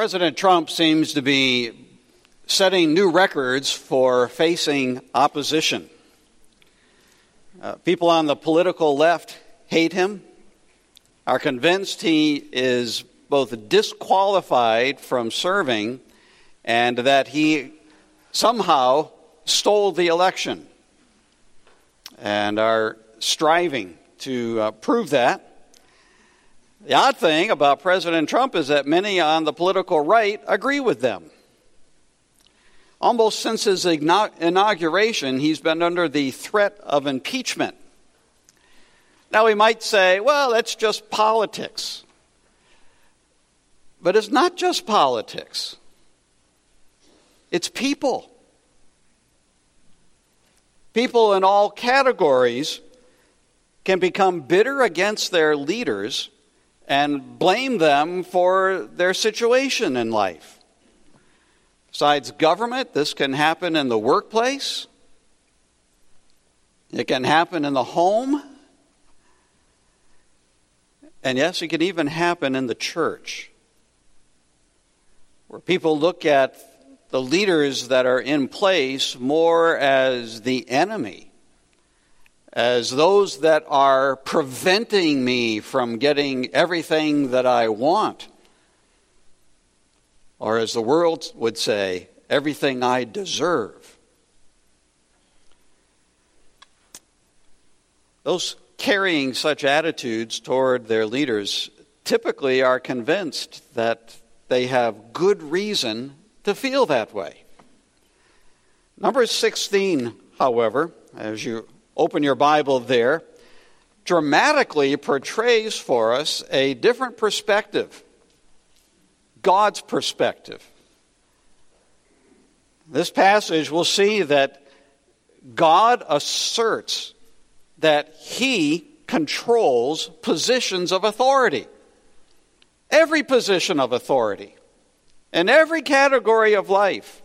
President Trump seems to be setting new records for facing opposition. People on the political left hate him, are convinced he is both disqualified from serving and that he somehow stole the election, and are striving to prove that. The odd thing about President Trump is that many on the political right agree with them. Almost since his inauguration, he's been under the threat of impeachment. Now, we might say, well, that's just politics. But it's not just politics. It's people. People in all categories can become bitter against their leaders and blame them for their situation in life. Besides government, this can happen in the workplace. It can happen in the home. And yes, it can even happen in the church, where people look at the leaders that are in place more as the enemy, as those that are preventing me from getting everything that I want, or as the world would say, everything I deserve. Those carrying such attitudes toward their leaders typically are convinced that they have good reason to feel that way. Numbers 16, however, as you open your Bible there, dramatically portrays for us a different perspective, God's perspective. This passage will see that God asserts that He controls positions of authority. Every position of authority. In every category of life.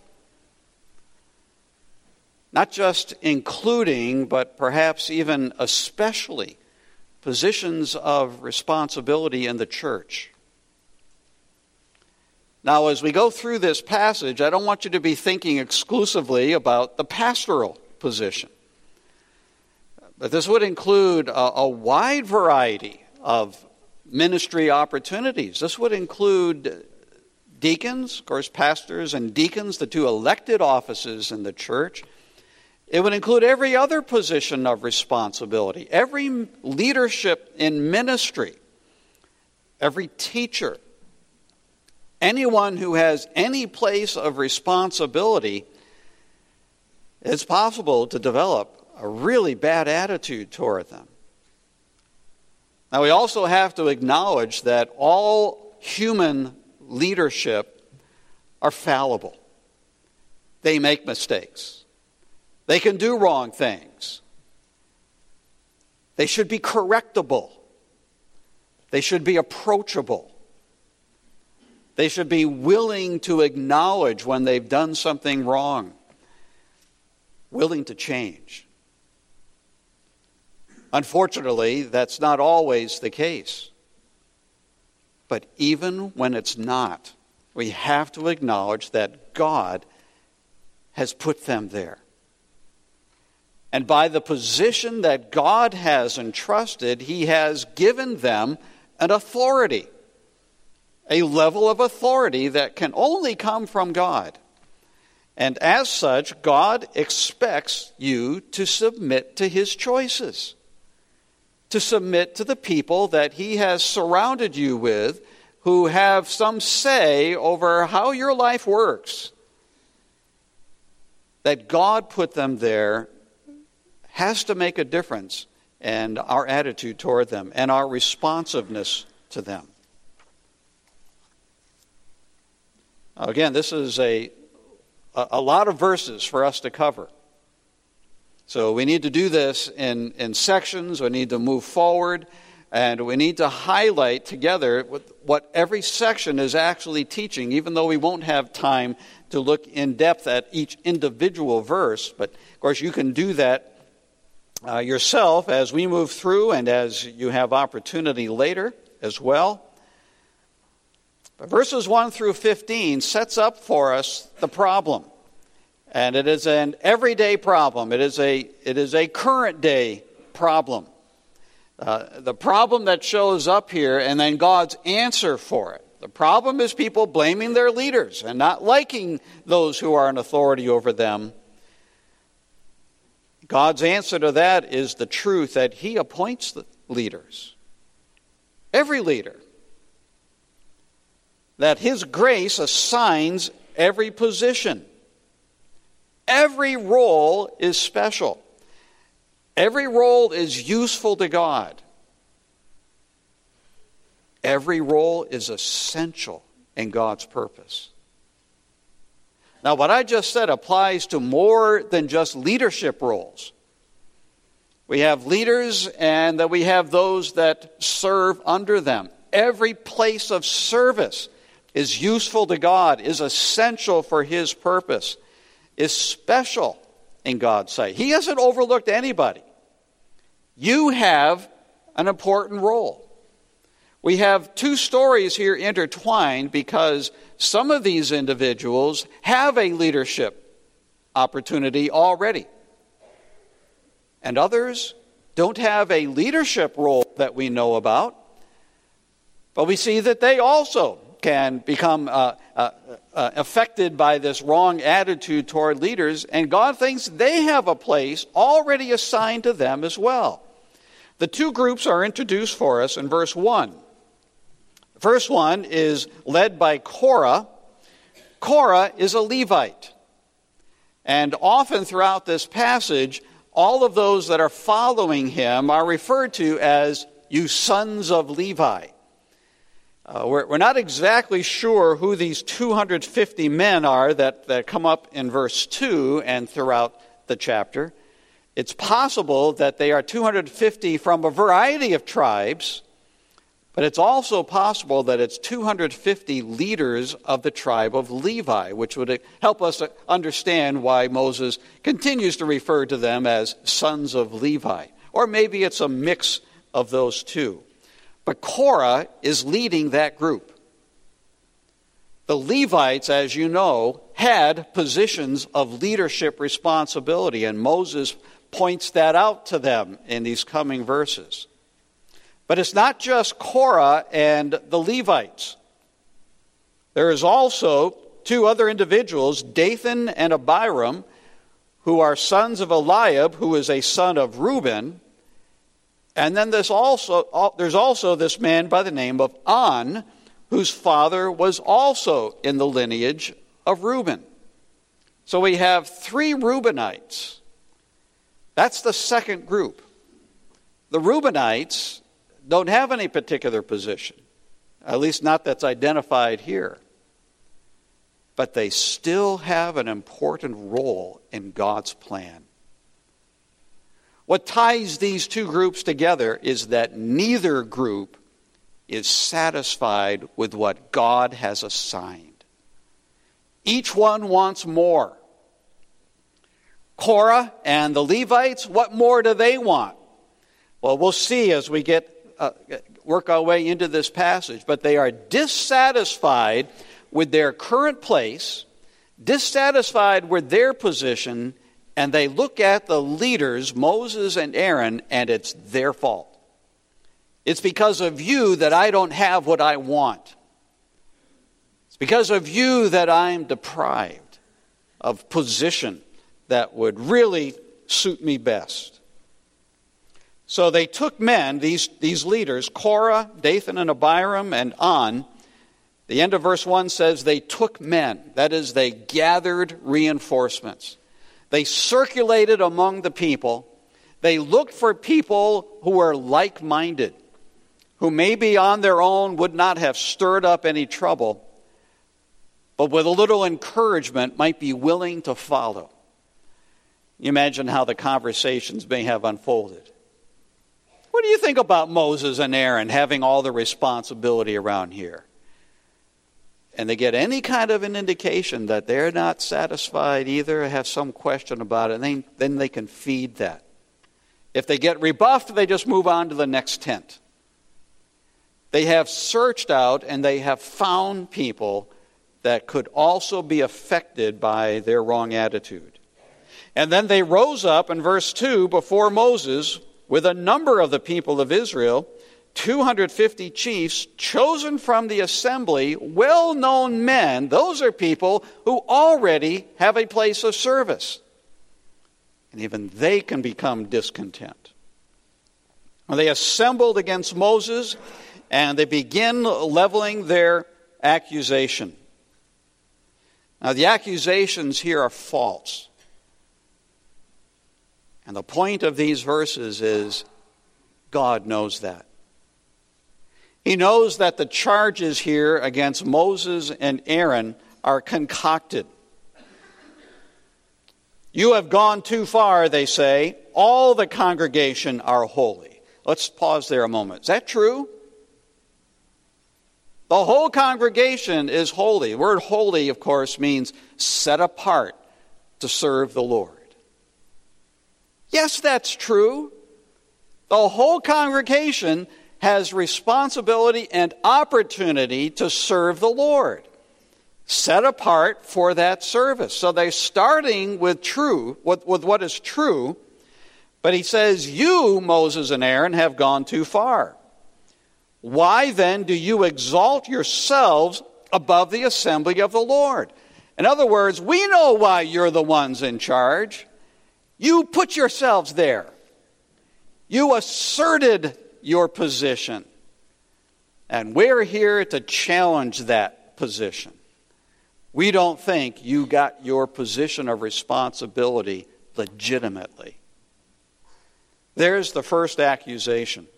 Not just including, but perhaps even especially, positions of responsibility in the church. Now, as we go through this passage, I don't want you to be thinking exclusively about the pastoral position. But this would include a wide variety of ministry opportunities. This would include deacons, of course, pastors and deacons, the two elected offices in the church. It would include every other position of responsibility, every leadership in ministry, every teacher, anyone who has any place of responsibility. It's possible to develop a really bad attitude toward them. Now, we also have to acknowledge that all human leadership are fallible. They make mistakes. They can do wrong things. They should be correctable. They should be approachable. They should be willing to acknowledge when they've done something wrong, willing to change. Unfortunately, that's not always the case. But even when it's not, we have to acknowledge that God has put them there. And by the position that God has entrusted, He has given them an authority, a level of authority that can only come from God. And as such, God expects you to submit to His choices, to submit to the people that He has surrounded you with, who have some say over how your life works. That God put them there has to make a difference in our attitude toward them and our responsiveness to them. Again, this is a lot of verses for us to cover. So we need to do this in sections. We need to move forward. And we need to highlight together what every section is actually teaching, even though we won't have time to look in depth at each individual verse. But, of course, you can do that yourself as we move through and as you have opportunity later as well. But verses 1 through 15 sets up for us the problem. And it is an everyday problem. It is a current day problem. The problem that shows up here and then God's answer for it. The problem is people blaming their leaders and not liking those who are in authority over them. God's answer to that is the truth that he appoints the leaders. Every leader. That his grace assigns every position. Every role is special. Every role is useful to God. Every role is essential in God's purpose. Now, what I just said applies to more than just leadership roles. We have leaders and that we have those that serve under them. Every place of service is useful to God, is essential for his purpose, is special in God's sight. He hasn't overlooked anybody. You have an important role. We have two stories here intertwined because some of these individuals have a leadership opportunity already. And others don't have a leadership role that we know about. But we see that they also can become affected by this wrong attitude toward leaders. And God thinks they have a place already assigned to them as well. The two groups are introduced for us in verse 1. The first one is led by Korah. Korah is a Levite. And often throughout this passage, all of those that are following him are referred to as you sons of Levi. We're not exactly sure who these 250 men are that come up in verse 2 and throughout the chapter. It's possible that they are 250 from a variety of tribes, but it's also possible that it's 250 leaders of the tribe of Levi, which would help us understand why Moses continues to refer to them as sons of Levi. Or maybe it's a mix of those two. But Korah is leading that group. The Levites, as you know, had positions of leadership responsibility, and Moses points that out to them in these coming verses. But it's not just Korah and the Levites. There is also two other individuals, Dathan and Abiram, who are sons of Eliab, who is a son of Reuben. And then there's also this man by the name of On, whose father was also in the lineage of Reuben. So we have three Reubenites. That's the second group. The Reubenites don't have any particular position, at least not that's identified here. But they still have an important role in God's plan. What ties these two groups together is that neither group is satisfied with what God has assigned. Each one wants more. Korah and the Levites, what more do they want? Well, we'll see as we work our way into this passage, but they are dissatisfied with their current place, dissatisfied with their position, and they look at the leaders, Moses and Aaron, and it's their fault. It's because of you that I don't have what I want. It's because of you that I'm deprived of position that would really suit me best. So they took men, these leaders, Korah, Dathan and Abiram, and On. The end of verse 1 says they took men. That is, they gathered reinforcements. They circulated among the people. They looked for people who were like-minded, who maybe on their own would not have stirred up any trouble, but with a little encouragement might be willing to follow. You imagine how the conversations may have unfolded. What do you think about Moses and Aaron having all the responsibility around here? And they get any kind of an indication that they're not satisfied either, have some question about it, and then they can feed that. If they get rebuffed, they just move on to the next tent. They have searched out and they have found people that could also be affected by their wrong attitude. And then they rose up in verse 2 before Moses with a number of the people of Israel, 250 chiefs chosen from the assembly, well-known men. Those are people who already have a place of service. And even they can become discontent. When they assembled against Moses, and they begin leveling their accusation. Now, the accusations here are false. And the point of these verses is God knows that. He knows that the charges here against Moses and Aaron are concocted. You have gone too far, they say. All the congregation are holy. Let's pause there a moment. Is that true? The whole congregation is holy. The word holy, of course, means set apart to serve the Lord. Yes, that's true. The whole congregation has responsibility and opportunity to serve the Lord, set apart for that service. So they're starting with what is true, but he says, you, Moses and Aaron, have gone too far. Why then do you exalt yourselves above the assembly of the Lord? In other words, we know why you're the ones in charge. You put yourselves there. You asserted your position. And we're here to challenge that position. We don't think you got your position of responsibility legitimately. There's the first accusation.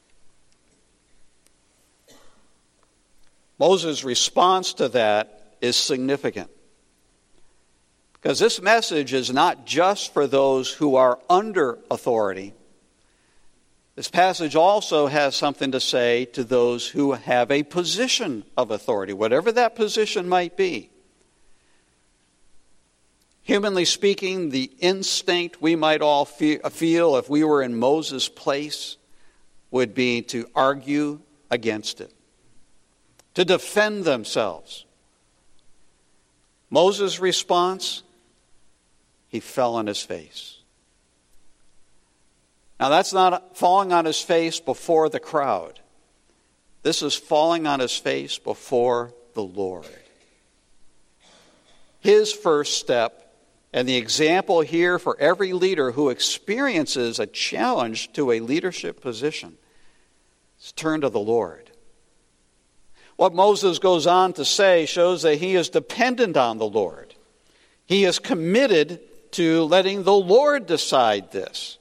Moses' response to that is significant. Because this message is not just for those who are under authority. This passage also has something to say to those who have a position of authority, whatever that position might be. Humanly speaking, the instinct we might all feel if we were in Moses' place would be to argue against it, to defend themselves. Moses' response, he fell on his face. Now that's not falling on his face before the crowd. This is falling on his face before the Lord. His first step, and the example here for every leader who experiences a challenge to a leadership position, is turn to the Lord. What Moses goes on to say shows that he is dependent on the Lord. He is committed to letting the Lord decide this.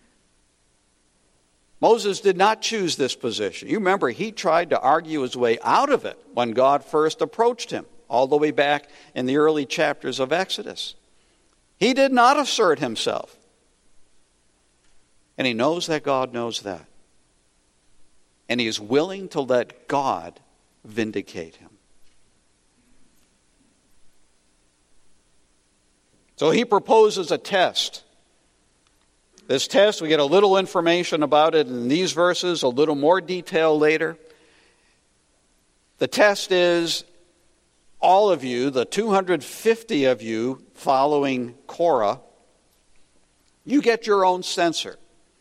Moses did not choose this position. You remember, he tried to argue his way out of it when God first approached him, all the way back in the early chapters of Exodus. He did not assert himself. And he knows that God knows that. And he is willing to let God vindicate him. So he proposes a test. This test, we get a little information about it in these verses, a little more detail later. The test is, all of you, the 250 of you following Korah, you get your own censer.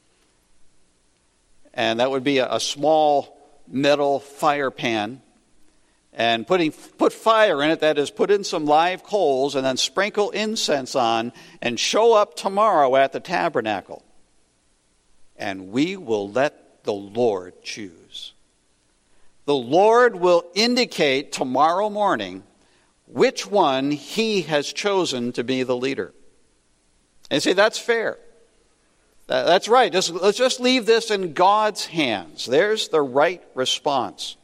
And that would be a small metal fire pan. And put fire in it, that is, put in some live coals and then sprinkle incense on and show up tomorrow at the tabernacle. And we will let the Lord choose. The Lord will indicate tomorrow morning which one he has chosen to be the leader. And you say, that's fair. That's right. Let's just leave this in God's hands. There's the right response.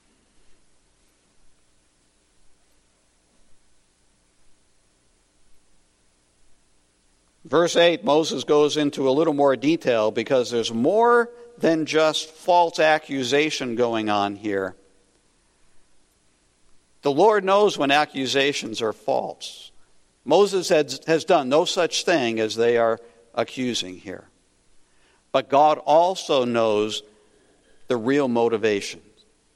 Verse 8, Moses goes into a little more detail because there's more than just false accusation going on here. The Lord knows when accusations are false. Moses has done no such thing as they are accusing here. But God also knows the real motivation.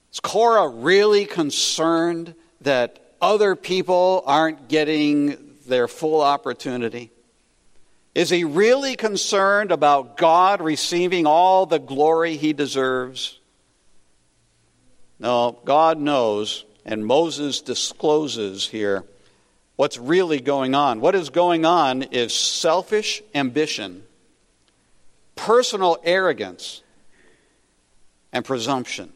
Is Korah really concerned that other people aren't getting their full opportunity? Is he really concerned about God receiving all the glory he deserves? No, God knows, and Moses discloses here what's really going on. What is going on is selfish ambition, personal arrogance, and presumption.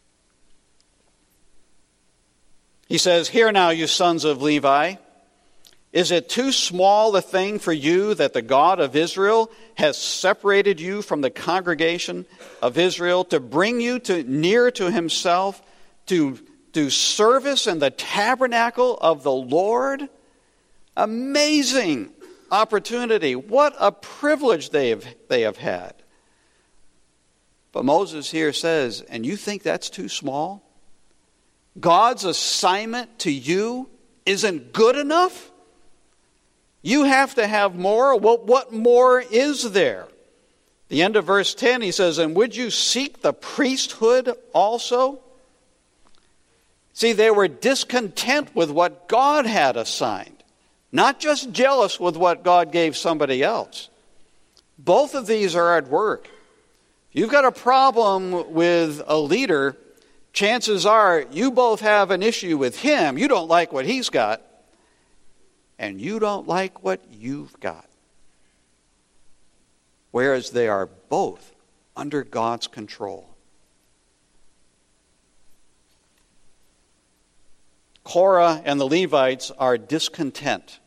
He says, "Hear now, you sons of Levi, is it too small a thing for you that the God of Israel has separated you from the congregation of Israel to bring you near to himself, to do service in the tabernacle of the Lord?" Amazing opportunity. What a privilege they have had. But Moses here says, and you think that's too small? God's assignment to you isn't good enough? You have to have more? Well, what more is there? The end of verse 10, he says, "And would you seek the priesthood also?" See, they were discontent with what God had assigned, not just jealous with what God gave somebody else. Both of these are at work. If you've got a problem with a leader, chances are you both have an issue with him. You don't like what he's got, and you don't like what you've got. Whereas they are both under God's control. Korah and the Levites are discontent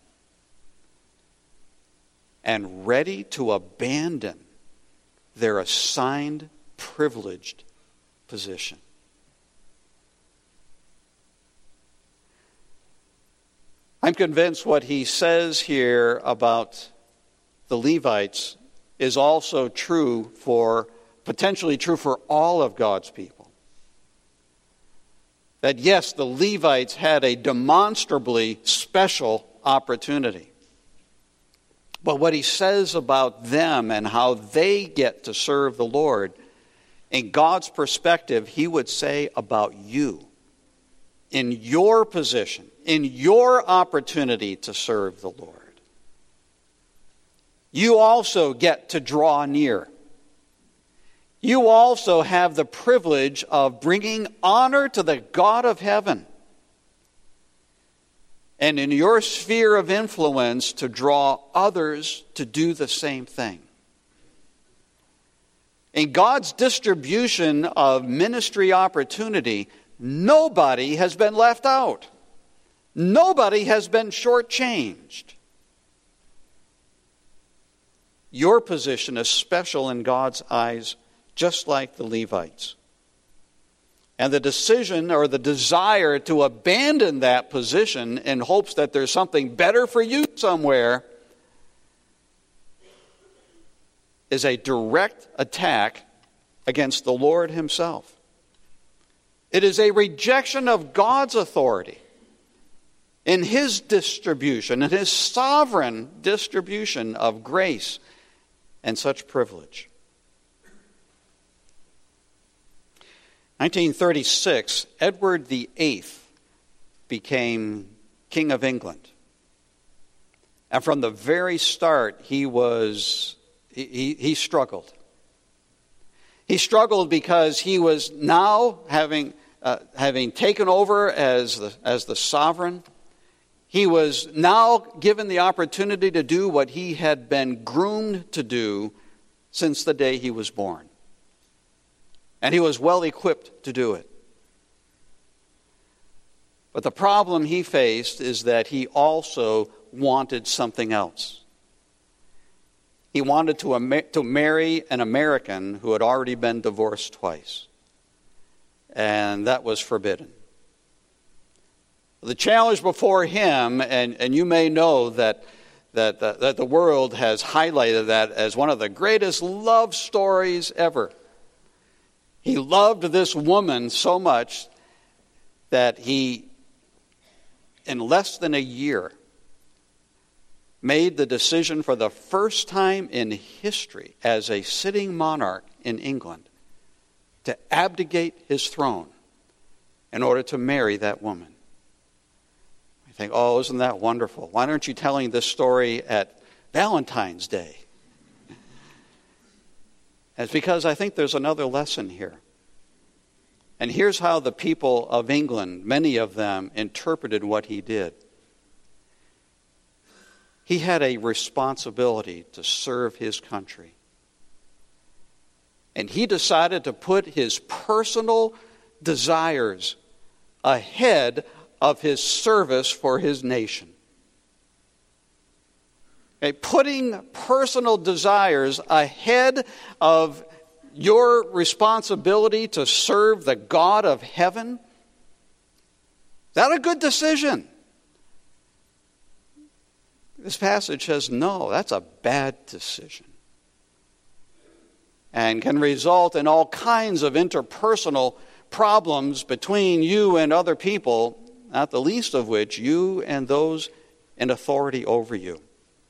and ready to abandon their assigned, privileged position. I'm convinced what he says here about the Levites is also potentially true for all of God's people. That yes, the Levites had a demonstrably special opportunity. But what he says about them and how they get to serve the Lord, in God's perspective, he would say about you, in your position, in your opportunity to serve the Lord. You also get to draw near. You also have the privilege of bringing honor to the God of heaven. And in your sphere of influence, to draw others to do the same thing. In God's distribution of ministry opportunity, nobody has been left out. Nobody has been shortchanged. Your position is special in God's eyes, just like the Levites. And the decision or the desire to abandon that position in hopes that there's something better for you somewhere is a direct attack against the Lord himself. It is a rejection of God's authority in his distribution, in his sovereign distribution of grace and such privilege. 1936, Edward VIII became King of England. And from the very start, he struggled. He struggled because he was now having taken over as the sovereign. He was now given the opportunity to do what he had been groomed to do since the day he was born. And he was well equipped to do it. But the problem he faced is that he also wanted something else. He wanted to marry an American who had already been divorced twice. And that was forbidden. The challenge before him, and you may know that the world has highlighted that as one of the greatest love stories ever. He loved this woman so much that he, in less than a year, made the decision for the first time in history as a sitting monarch in England to abdicate his throne in order to marry that woman. You think, oh, isn't that wonderful? Why aren't you telling this story at Valentine's Day? It's because I think there's another lesson here. And here's how the people of England, many of them, interpreted what he did. He had a responsibility to serve his country. And he decided to put his personal desires ahead of his service for his nation. Okay, putting personal desires ahead of your responsibility to serve the God of heaven, is that a good decision? This passage says, no, that's a bad decision. And can result in all kinds of interpersonal problems between you and other people, not the least of which you and those in authority over you.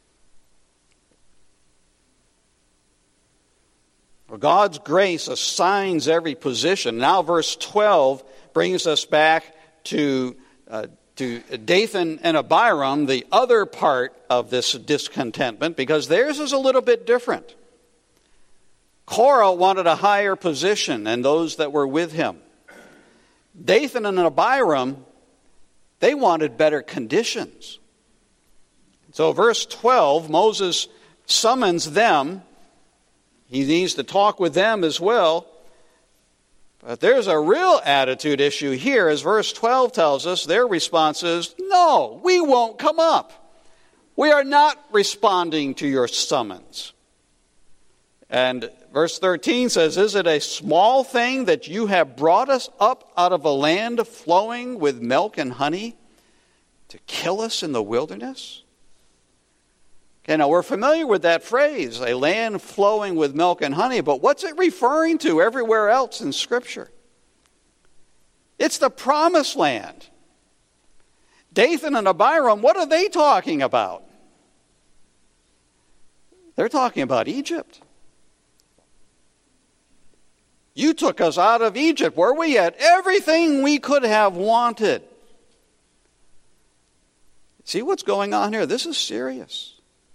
Well, God's grace assigns every position. Now verse 12 brings us back to Dathan and Abiram, the other part of this discontentment, because theirs is a little bit different. Korah wanted a higher position than those that were with him. Dathan and Abiram, they wanted better conditions. So verse 12, Moses summons them. He needs to talk with them as well. But there's a real attitude issue here. As verse 12 tells us, their response is, no, we won't come up. We are not responding to your summons. And verse 13 says, is it a small thing that you have brought us up out of a land flowing with milk and honey to kill us in the wilderness? Okay, now we're familiar with that phrase, a land flowing with milk and honey, but what's it referring to everywhere else in Scripture? It's the promised land. Dathan and Abiram, what are they talking about? They're talking about Egypt. You took us out of Egypt where we had everything we could have wanted. See what's going on here? This is serious.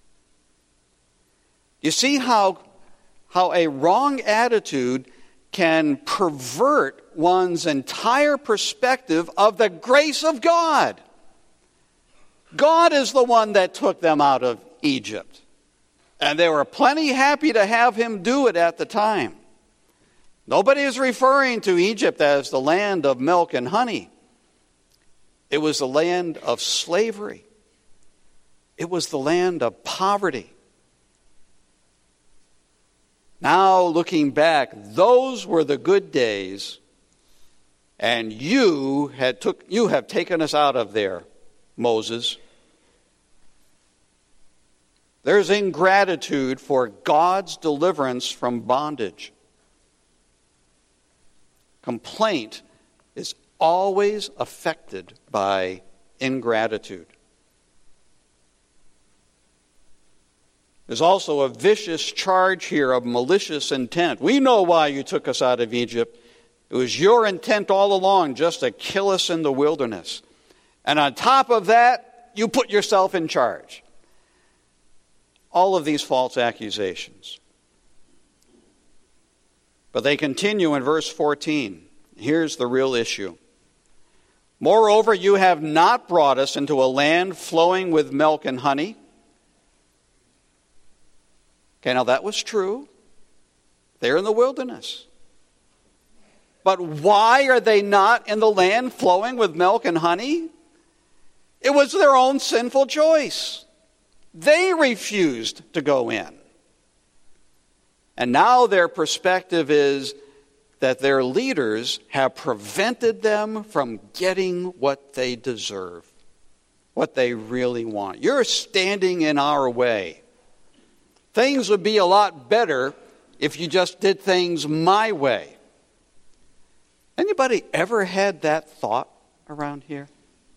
You see how a wrong attitude can pervert one's entire perspective of the grace of God. God is the one that took them out of Egypt. And they were plenty happy to have him do it at the time. Nobody is referring to Egypt as the land of milk and honey. It was the land of slavery. It was the land of poverty. Now, looking back, those were the good days, and you have taken us out of there, Moses. There's ingratitude for God's deliverance from bondage. Complaint is always affected by ingratitude. There's also a vicious charge here of malicious intent. We know why you took us out of Egypt. It was your intent all along just to kill us in the wilderness. And on top of that, you put yourself in charge. All of these false accusations. But they continue in verse 14. Here's the real issue. Moreover, you have not brought us into a land flowing with milk and honey. Okay, now that was true. They're in the wilderness. But why are they not in the land flowing with milk and honey? It was their own sinful choice. They refused to go in. And now their perspective is that their leaders have prevented them from getting what they deserve, what they really want. You're standing in our way. Things would be a lot better if you just did things my way. Anybody ever had that thought around here?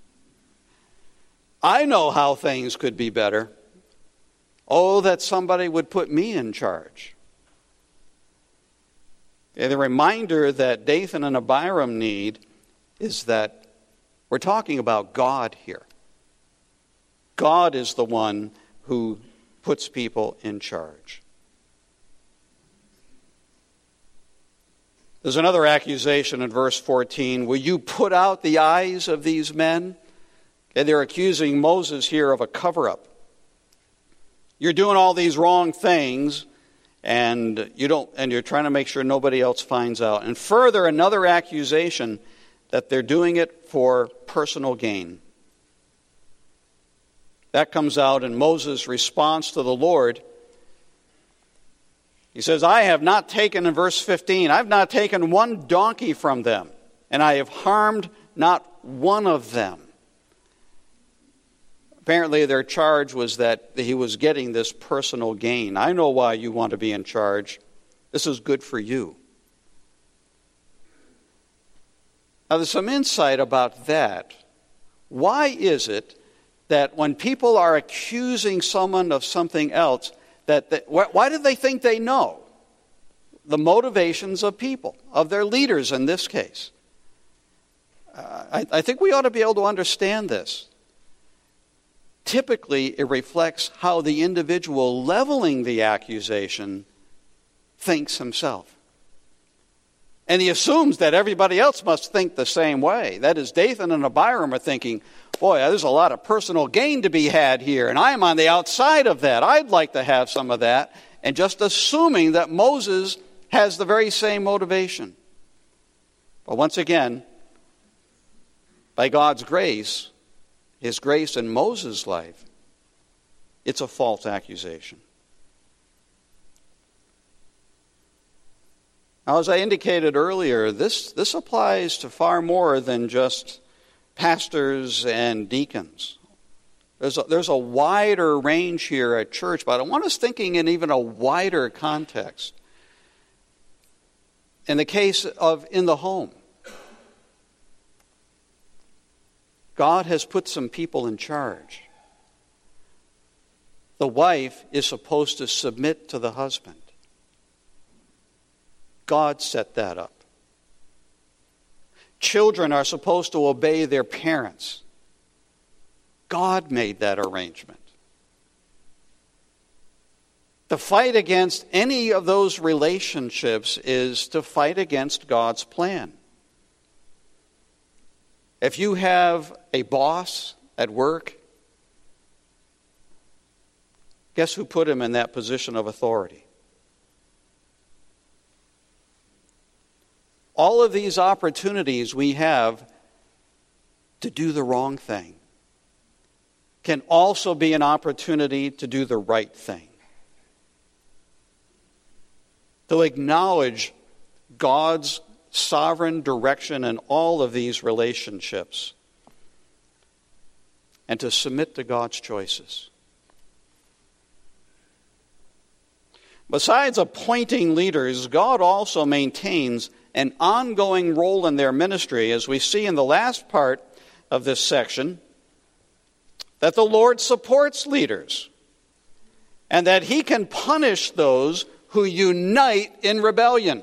I know how things could be better. Oh, that somebody would put me in charge. And the reminder that Dathan and Abiram need is that we're talking about God here. God is the one who puts people in charge. There's another accusation in verse 14. Will you put out the eyes of these men? And they're accusing Moses here of a cover-up. You're doing all these wrong things, and you're trying to make sure nobody else finds out. And further, another accusation that they're doing it for personal gain. That comes out in Moses' response to the Lord. He says, I have not taken, in verse 15, I've not taken one donkey from them, and I have harmed not one of them. Apparently their charge was that he was getting this personal gain. I know why you want to be in charge. This is good for you. Now there's some insight about that. Why is it that when people are accusing someone of something else, why do they think they know the motivations of people, of their leaders in this case? I think we ought to be able to understand this. Typically, it reflects how the individual leveling the accusation thinks himself. And he assumes that everybody else must think the same way. That is, Dathan and Abiram are thinking, boy, there's a lot of personal gain to be had here, and I'm on the outside of that. I'd like to have some of that. And just assuming that Moses has the very same motivation. But once again, by God's grace, His grace in Moses' life, it's a false accusation. Now, as I indicated earlier, this applies to far more than just pastors and deacons. There's a wider range here at church, but I want us thinking in even a wider context. In the case of in the home, God has put some people in charge. The wife is supposed to submit to the husband. God set that up. Children are supposed to obey their parents. God made that arrangement. The fight against any of those relationships is to fight against God's plan. If you have a boss at work, guess who put him in that position of authority? All of these opportunities we have to do the wrong thing can also be an opportunity to do the right thing. To acknowledge God's sovereign direction in all of these relationships and to submit to God's choices. Besides appointing leaders, God also maintains an ongoing role in their ministry, as we see in the last part of this section, that the Lord supports leaders and that He can punish those who unite in rebellion.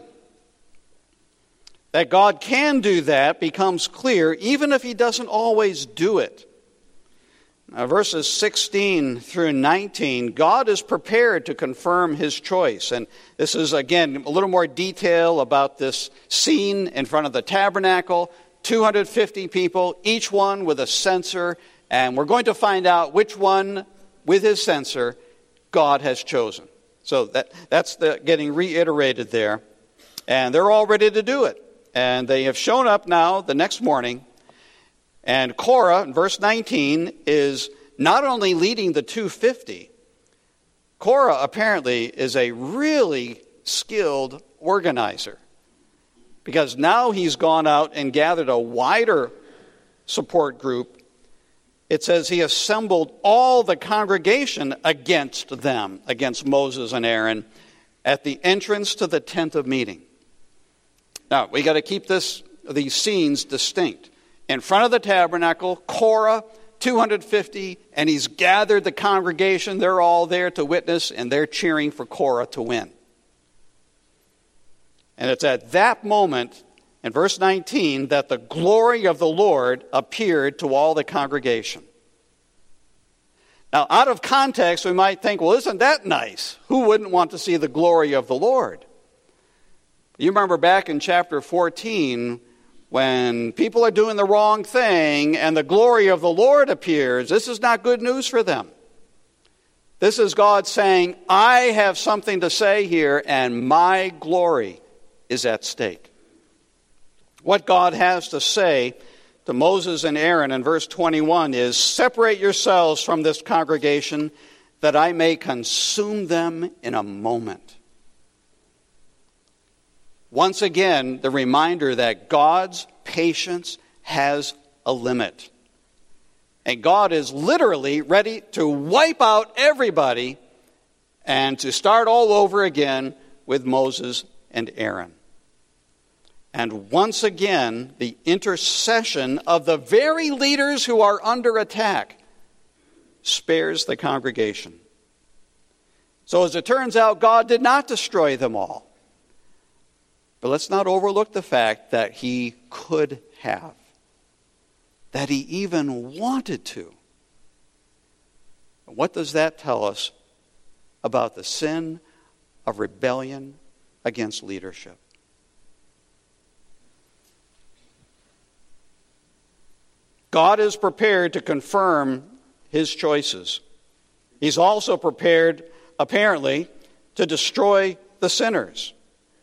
That God can do that becomes clear even if He doesn't always do it. Now, verses 16 through 19, God is prepared to confirm His choice. And this is, again, a little more detail about this scene in front of the tabernacle. 250 people, each one with a censer. And we're going to find out which one with his censer God has chosen. So that's getting reiterated there. And they're all ready to do it. And they have shown up now the next morning. And Korah, in verse 19, is not only leading the 250, Korah apparently is a really skilled organizer. Because now he's gone out and gathered a wider support group. It says he assembled all the congregation against them, against Moses and Aaron, at the entrance to the tent of meeting. Now, we got to keep these scenes distinct. In front of the tabernacle, Korah, 250, and he's gathered the congregation. They're all there to witness, and they're cheering for Korah to win. And it's at that moment in verse 19 that the glory of the Lord appeared to all the congregation. Now, out of context, we might think, well, isn't that nice? Who wouldn't want to see the glory of the Lord? You remember back in chapter 14, when people are doing the wrong thing and the glory of the Lord appears, this is not good news for them. This is God saying, I have something to say here, and my glory is at stake. What God has to say to Moses and Aaron in verse 21 is, separate yourselves from this congregation that I may consume them in a moment. Once again, the reminder that God's patience has a limit. And God is literally ready to wipe out everybody and to start all over again with Moses and Aaron. And once again, the intercession of the very leaders who are under attack spares the congregation. So as it turns out, God did not destroy them all. But let's not overlook the fact that he could have, that he even wanted to. What does that tell us about the sin of rebellion against leadership? God is prepared to confirm his choices. He's also prepared, apparently, to destroy the sinners.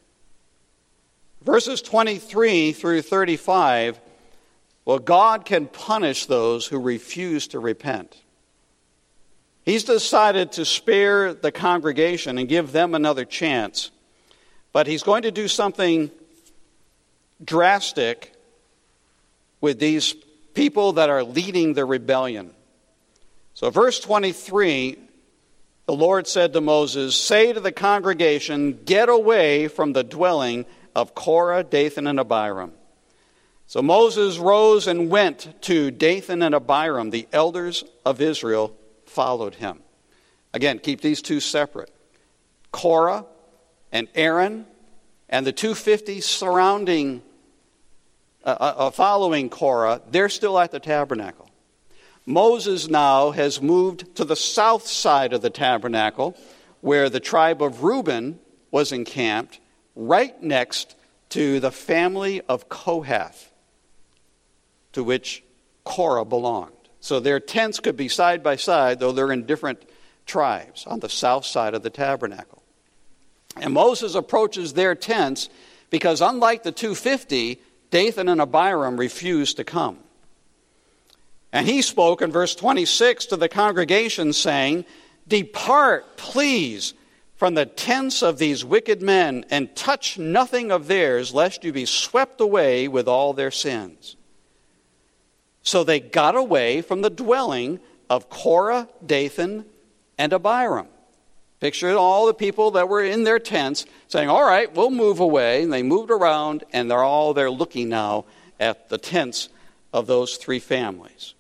Verses 23 through 35, well, God can punish those who refuse to repent. He's decided to spare the congregation and give them another chance, but he's going to do something drastic with these people that are leading the rebellion. So verse 23, the Lord said to Moses, say to the congregation, get away from the dwelling of Korah, Dathan, and Abiram. So Moses rose and went to Dathan and Abiram. The elders of Israel followed him. Again, keep these two separate. Korah and Aaron and the 250 surrounding following Korah, they're still at the tabernacle. Moses now has moved to the south side of the tabernacle, where the tribe of Reuben was encamped, right next to the family of Kohath, to which Korah belonged. So their tents could be side by side, though they're in different tribes on the south side of the tabernacle. And Moses approaches their tents because, unlike the 250, Dathan and Abiram refused to come. And he spoke in verse 26 to the congregation, saying, depart, please, from the tents of these wicked men, and touch nothing of theirs, lest you be swept away with all their sins. So they got away from the dwelling of Korah, Dathan, and Abiram. Picture all the people that were in their tents saying, all right, we'll move away. And they moved around, and they're all there looking now at the tents of those three families.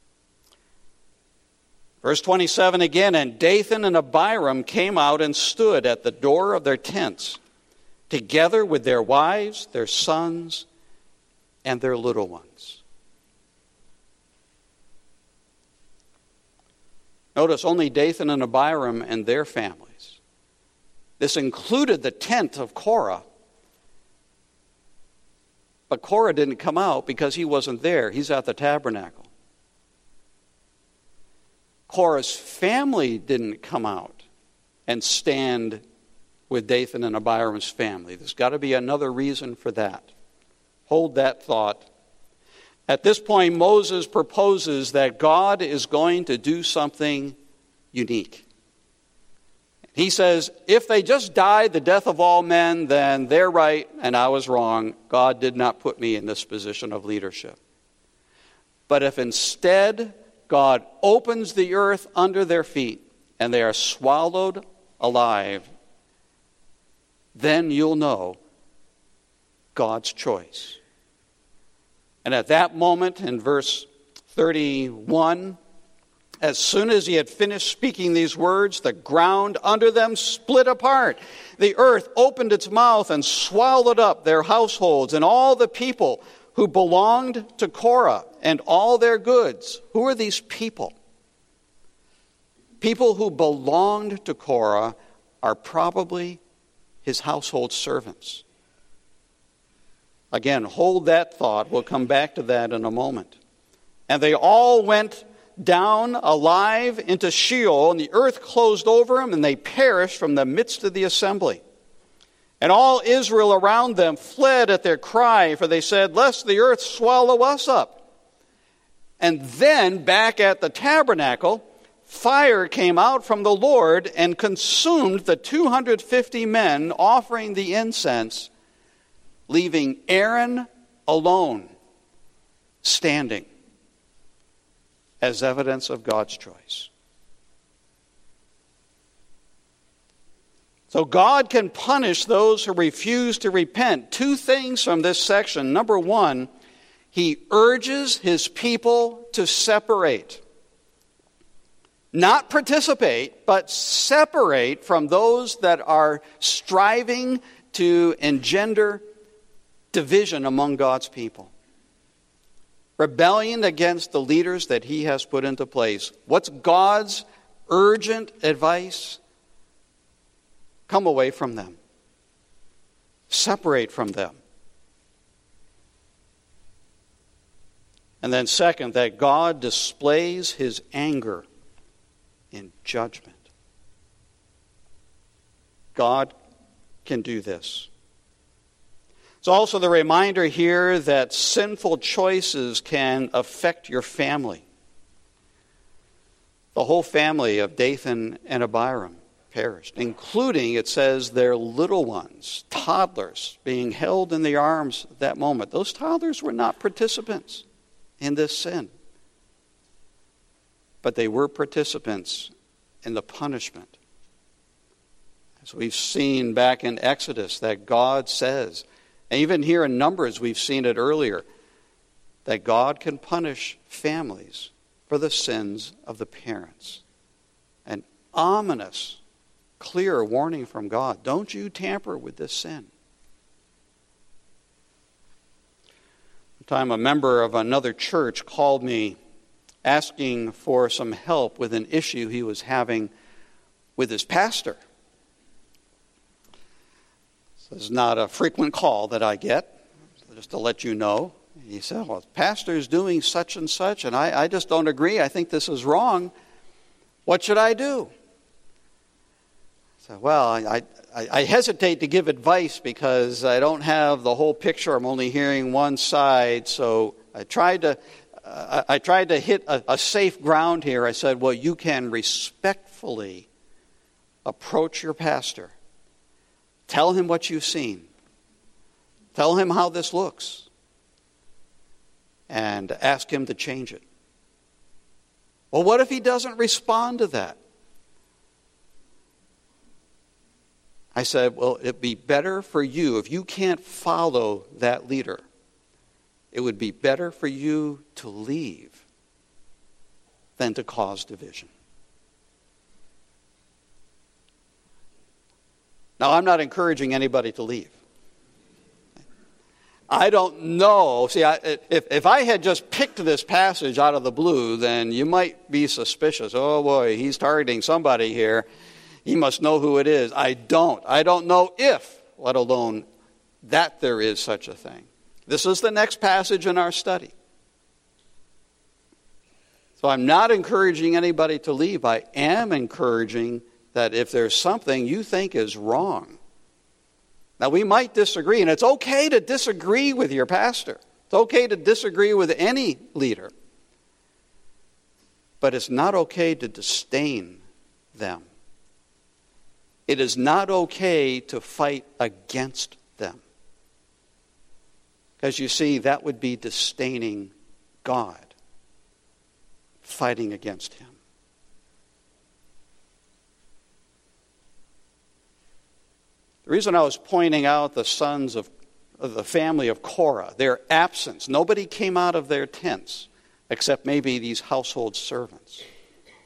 Verse 27 again, and Dathan and Abiram came out and stood at the door of their tents, together with their wives, their sons, and their little ones. Notice only Dathan and Abiram and their families. This included the tent of Korah. But Korah didn't come out because he wasn't there. He's at the tabernacle. Korah's family didn't come out and stand with Dathan and Abiram's family. There's got to be another reason for that. Hold that thought. At this point, Moses proposes that God is going to do something unique. He says, if they just died the death of all men, then they're right and I was wrong. God did not put me in this position of leadership. But if instead God opens the earth under their feet and they are swallowed alive, then you'll know God's choice. And at that moment, in verse 31, As soon as he had finished speaking these words, the ground under them split apart. The earth opened its mouth and swallowed up their households and all the people who belonged to Korah and all their goods. Who are these people? People who belonged to Korah are probably his household servants. Again, hold that thought. We'll come back to that in a moment. And they all went down alive into Sheol, and the earth closed over them, and they perished from the midst of the assembly. And all Israel around them fled at their cry, for they said, "Lest the earth swallow us up." And then, back at the tabernacle, fire came out from the Lord and consumed the 250 men offering the incense, leaving Aaron alone, standing, as evidence of God's choice. So God can punish those who refuse to repent. Two things from this section. Number one, he urges his people to separate. Not participate, but separate from those that are striving to engender division among God's people. Rebellion against the leaders that he has put into place. What's God's urgent advice? Come away from them. Separate from them. And then second, that God displays his anger in judgment. God can do this. It's also the reminder here that sinful choices can affect your family. The whole family of Dathan and Abiram perished, including, it says, their little ones, toddlers, being held in the arms at that moment. Those toddlers were not participants in this sin, but they were participants in the punishment. As we've seen back in Exodus, that God says, and even here in Numbers, we've seen it earlier, that God can punish families for the sins of the parents. An ominous, clear warning from God. Don't you tamper with this sin. One time a member of another church called me asking for some help with an issue he was having with his pastor. This is not a frequent call that I get, just to let you know. He said, "Well, the pastor's doing such and such, and I just don't agree. I think this is wrong. What should I do?" I said, "Well, I hesitate to give advice because I don't have the whole picture. I'm only hearing one side. So I tried to hit a safe ground here. I said, well, you can respectfully approach your pastor. Tell him what you've seen. Tell him how this looks. And ask him to change it." Well, what if he doesn't respond to that? I said, well, it'd be better for you, if you can't follow that leader, it would be better for you to leave than to cause division. Now, I'm not encouraging anybody to leave. I don't know. See, if I had just picked this passage out of the blue, then you might be suspicious. Oh, boy, he's targeting somebody here. He must know who it is. I don't. I don't know if, let alone that there is such a thing. This is the next passage in our study. So I'm not encouraging anybody to leave. I am encouraging that if there's something you think is wrong. Now, we might disagree, and it's okay to disagree with your pastor. It's okay to disagree with any leader. But it's not okay to disdain them. It is not okay to fight against them. Because you see, that would be disdaining God, fighting against him. The reason I was pointing out the sons of the family of Korah, their absence, nobody came out of their tents except maybe these household servants.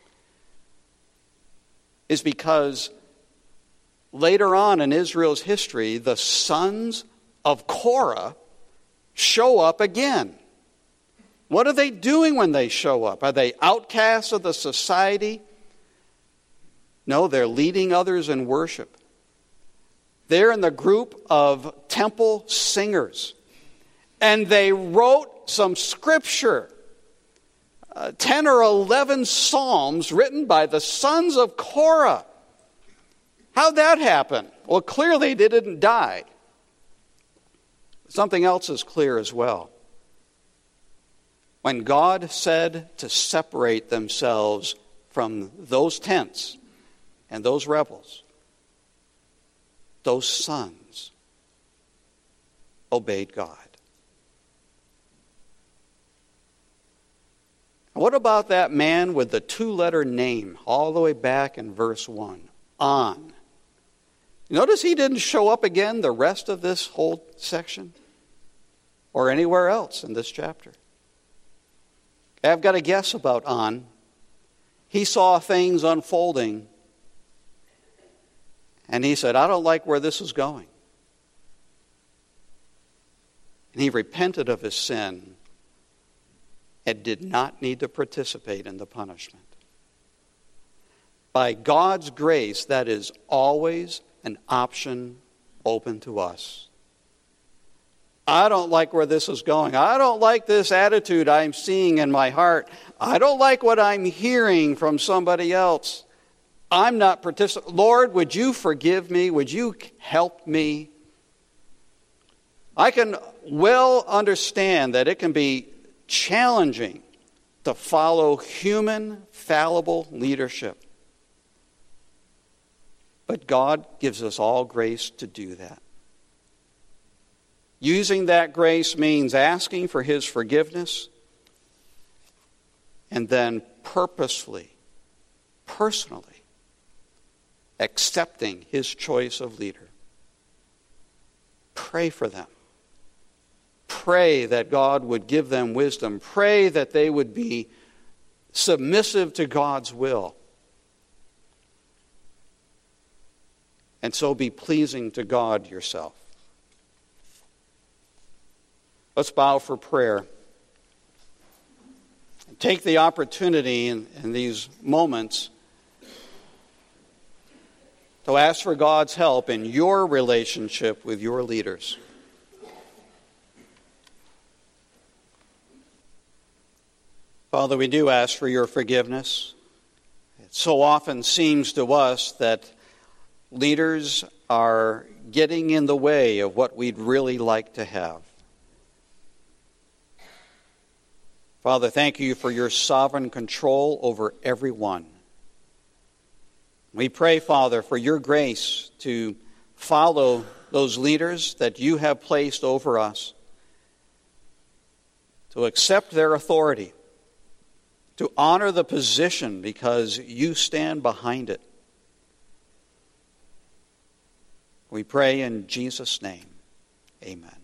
is because later on in Israel's history, the sons of Korah show up again. What are they doing when they show up? Are they outcasts of the society? No, they're leading others in worship. They're in the group of temple singers. And they wrote some scripture, 10 or 11 psalms written by the sons of Korah. How'd that happen? Well, clearly they didn't die. Something else is clear as well. When God said to separate themselves from those tents and those rebels, those sons obeyed God. What about that man with the 2-letter name all the way back in verse 1? On. Notice he didn't show up again the rest of this whole section or anywhere else in this chapter. I've got a guess about On. He saw things unfolding and he said, I don't like where this is going. And he repented of his sin and did not need to participate in the punishment. By God's grace, that is always an option open to us. I don't like where this is going. I don't like this attitude I'm seeing in my heart. I don't like what I'm hearing from somebody else. I'm not participating. Lord, would you forgive me? Would you help me? I can well understand that it can be challenging to follow human, fallible leadership. But God gives us all grace to do that. Using that grace means asking for His forgiveness and then purposefully, personally, accepting His choice of leader. Pray for them. Pray that God would give them wisdom. Pray that they would be submissive to God's will. And so be pleasing to God yourself. Let's bow for prayer. Take the opportunity in these moments to ask for God's help in your relationship with your leaders. Father, we do ask for your forgiveness. It so often seems to us that leaders are getting in the way of what we'd really like to have. Father, thank you for your sovereign control over everyone. We pray, Father, for your grace to follow those leaders that you have placed over us, to accept their authority, to honor the position because you stand behind it. We pray in Jesus' name. Amen.